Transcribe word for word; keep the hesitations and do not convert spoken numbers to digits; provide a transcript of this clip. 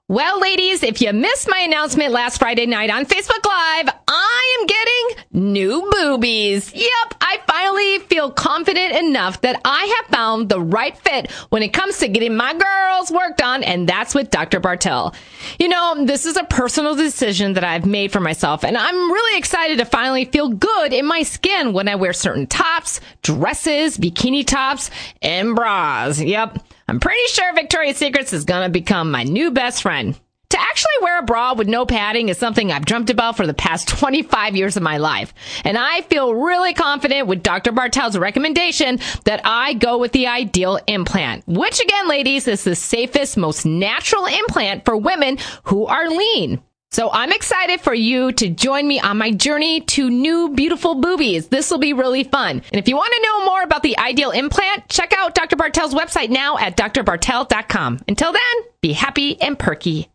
Well, ladies, if you missed my announcement last Friday night on Facebook Live, I am getting new boobies. Yep, I finally feel confident enough that I have found the right fit when it comes to getting my girls worked on, and that's with Doctor Bartell. You know, this is a personal decision that I've made for myself, and I'm really excited to finally feel good in my skin when I wear certain tops, dresses, bikini tops, and bras. Yep. I'm pretty sure Victoria's Secrets is going to become my new best friend. To actually wear a bra with no padding is something I've dreamt about for the past twenty-five years of my life. And I feel really confident with Doctor Bartell's recommendation that I go with the Ideal implant, which again, ladies, is the safest, most natural implant for women who are lean. So I'm excited for you to join me on my journey to new beautiful boobies. This will be really fun. And if you want to know more about the Ideal implant, check out Doctor Bartell's website now at d r bartell dot com. Until then, be happy and perky.